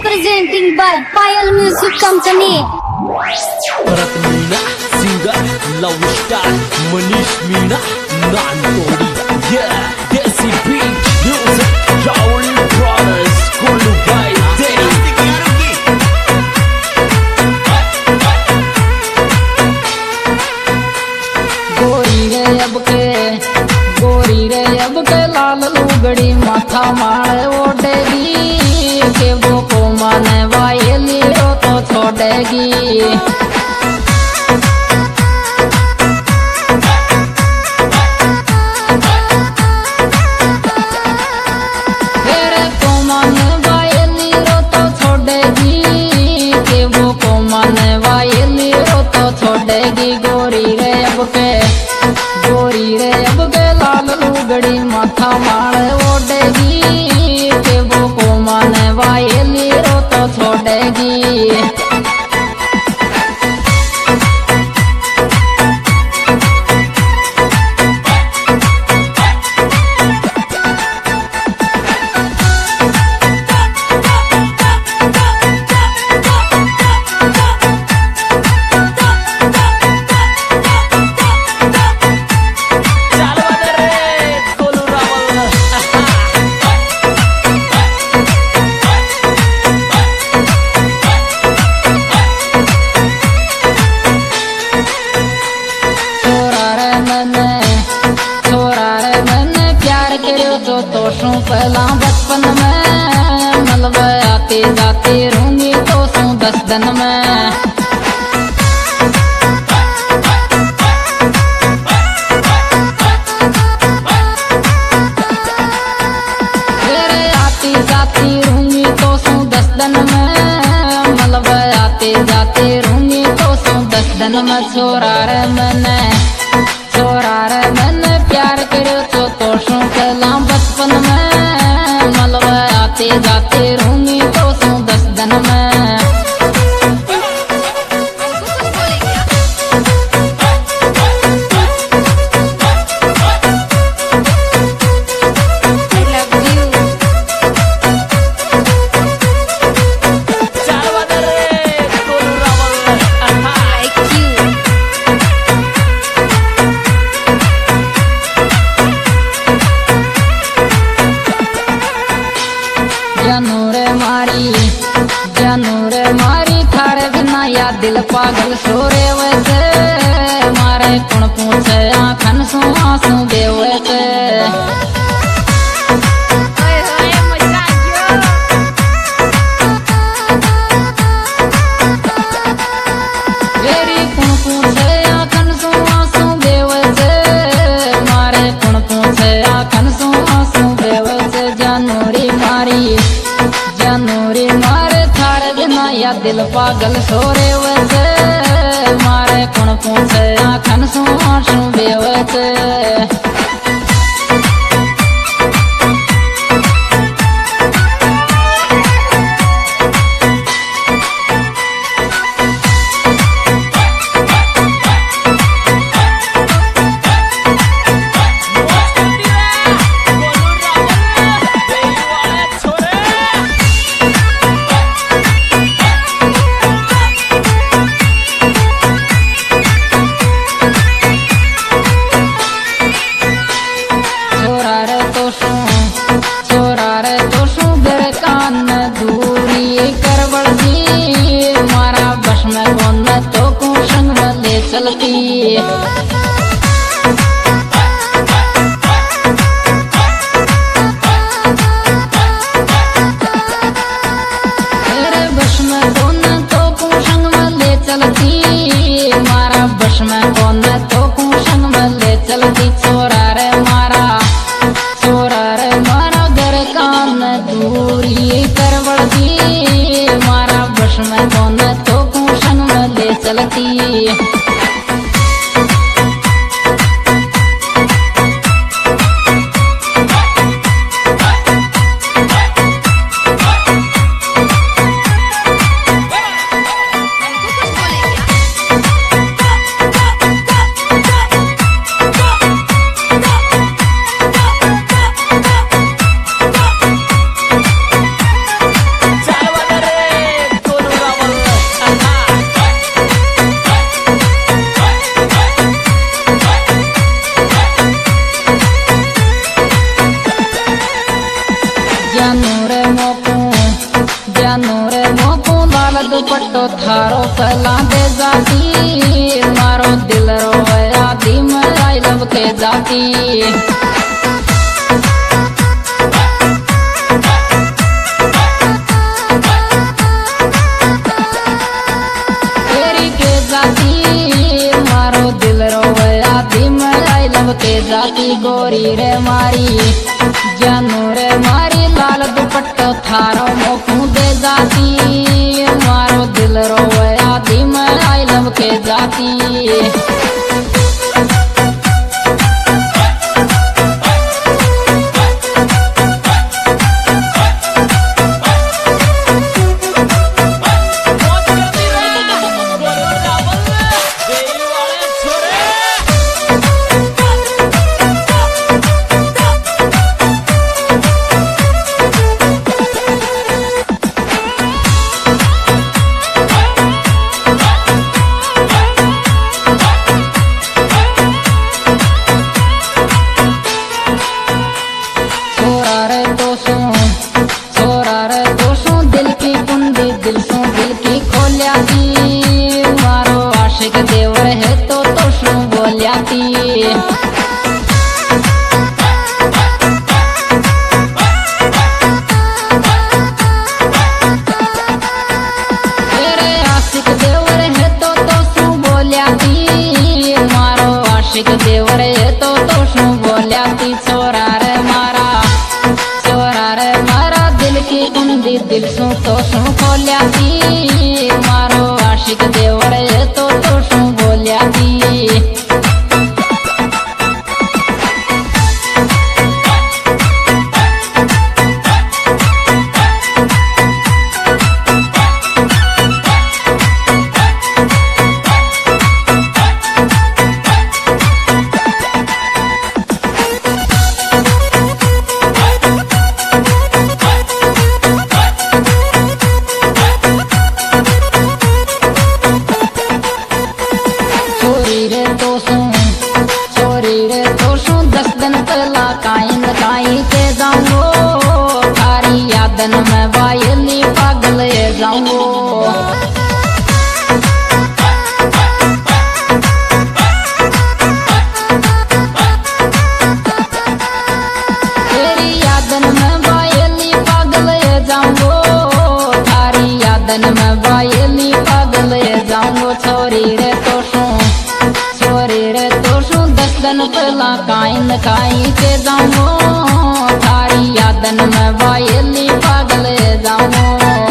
presenting by Payal Music Company. Bharat Meena, singer, love star, Manish Meena, Nantodi. Yeah, Desi Beat, music, Raul Brothers, Kolu Bhai, गोरी रे अब के लाल लुगड़ी माथा मारे ओढ़ेगी के वो को माने वायली रो तो छोड़ेगी। तेरे को माने वायली रो तो छोड़ेगी के वो को माने वायली रो तो छोड़ेगी। गोरी रे अब के लाल लुगड़ी माथा मारे ओढ़ेगी के वो को माने वायली रो तो छोड़ेगी। तो शू पहला बचपन में मलबे आती जाती रहूंगी तो शू 10 दिन में। तेरे आती जाती रहूंगी तो शू 10 दिन में मलबे आती जाती रहूंगी तो शू 10 दिन में। छोरा रे मैंने प्यार करो तो शू पहला बचपन में मलबे आते जाते रहूंगी तो शू 10 दिन में। जानू रे मारी थारे बिना या दिल पागल सोरे वैसे मारे कौन पूछे आखन सु आंसू दे वैसे। मेरी कौन पूछे आखन सु आंसू दे वैसे मारे कौन पूछे आखन सु आंसू दे वैसे। जानू रे मारे थारे बिना या दिल पागल सोरे वैसे मारे कौन पूछे आखन सु आंसू दे वैसे। चलती तेरे बस में कौन तो संग में ले चलती मारा बस में कौन तो संग में ले चलती। छोरा रे मारा घर कान दूरी करवड़ती मारा बस में कौन तो संग में ले चलती। जानू रे मोको लाल दुपट्टो थारो पहला दे जाती मारो दिल रोया दी में आई लव के जाती तेरी के जाती मारो दिल रोया दी में आई लव के जाती गोरी रे मारी जानू रे मारी लाल दुपट्टो थारो मोकू दे जाती मारो दिल रोया दी में आई लव के जाती देवर है तो शू बोलिया ती छोरा रे मारा दिल की कुंडी दिल सू तो शू खोलिया ती मारो आशिक देवर है तो शू बोलिया ती मैं वायली पागल जाऊंगो तेरी यादन में वायली पागल जाऊंगो थारी यादन में वायली पागल जाऊंगो छोरी रे तो शू 10 दिन पहला काइन काई के जाऊंगो थारी यादन में वायली पागल जाऊंगो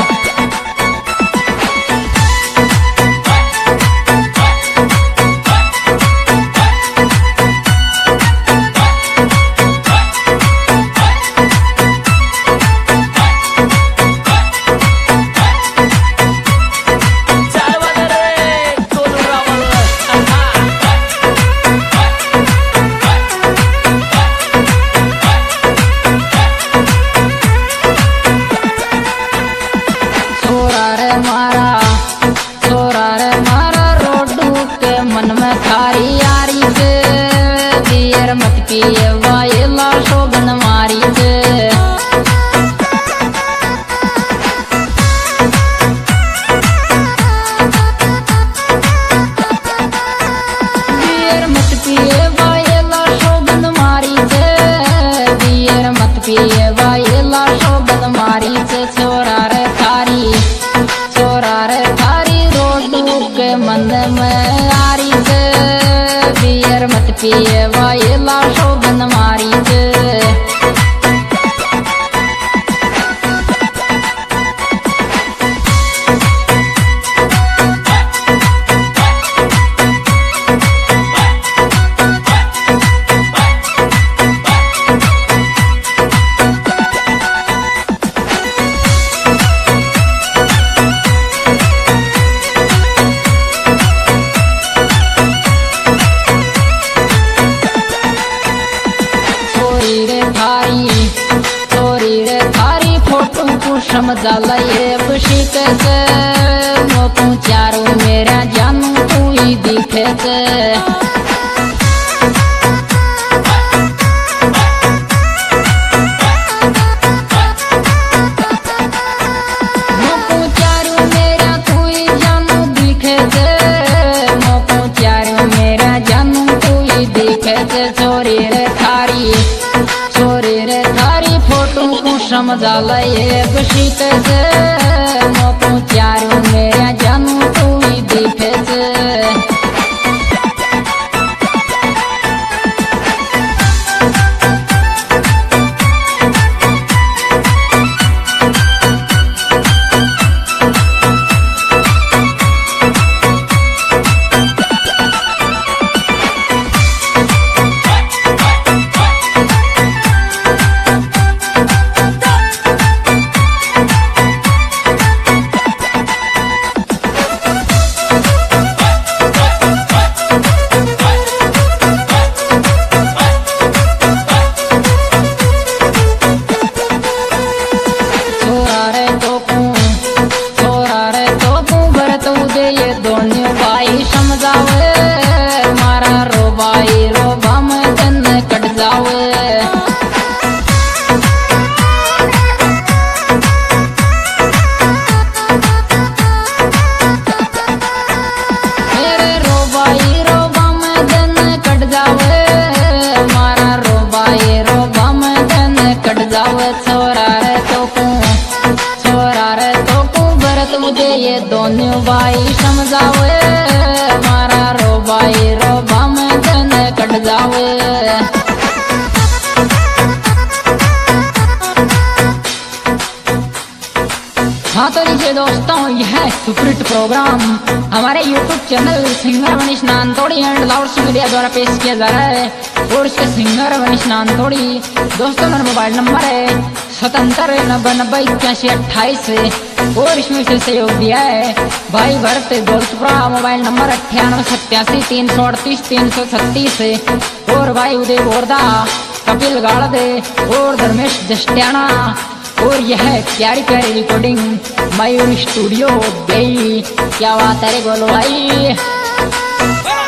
पिए वायला शोभन मारी से बियर मत पिए वायला शोभन मारी से बियर मत पिए वायला शोभन मारी से छोरा रे थारी रोड के मंद में आरी से बियर मत पिए वायला शोभन मारी से समझाला ये खुशी कैसे मोकू चारों मेरा जानू तू ही दिखे से खेचे छोरी रे थारी फोटो को समझा ले खुशी कैसे मो तो चारू मेरा जानू तू ही दिखे से ये दोनों भाई समझावे मारा रो भाई रो बम जन कट जावे। हाँ तो लीजिए दोस्तों, यह सुपरहिट प्रोग्राम हमारे YouTube channel singer Manish Nantodi and Louds media द्वारा पेश किया जा रहा है और इसके सिंगर मनीष नानतोड़ी। दोस्तों मेरा मोबाइल नंबर है 7790918128 और इसमें से सहयोग दिया है भाई भरत दौलतपुरा। मोबाइल नंबर 9887383336 और भाई उदय बोरदा, कपिल गाड़दे और धर्मेश जस्टियाना। और यह प्यारी प्यारी रिकॉर्डिंग मयूर स्टूडियो गई। क्या बात है रे गोलू भाई।